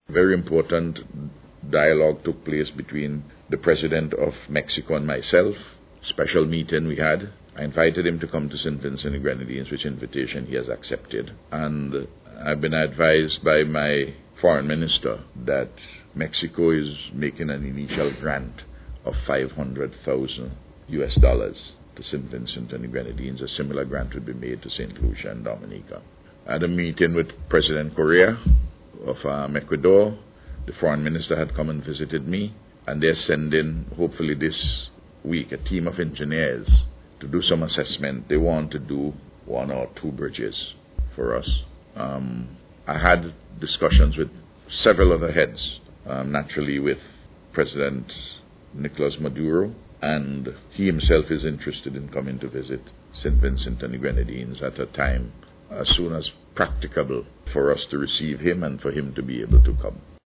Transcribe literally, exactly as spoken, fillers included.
Very important dialogue took place between the President of Mexico and myself. Special meeting we had. I invited him to come to Saint Vincent and Grenadines, which invitation he has accepted. And I've been advised by my foreign minister that Mexico is making an initial grant of five hundred thousand U S dollars to Saint Vincent and the Grenadines. A similar grant would be made to Saint Lucia and Dominica. I had a meeting with President Correa of um, Ecuador. The foreign minister had come and visited me, and they're sending, hopefully this week, a team of engineers to do some assessment. They want to do one or two bridges for us. Um, I had discussions with several other heads, um, naturally with President Nicolas Maduro, and he himself is interested in coming to visit Saint Vincent and the Grenadines at a time as soon as practicable for us to receive him and for him to be able to come.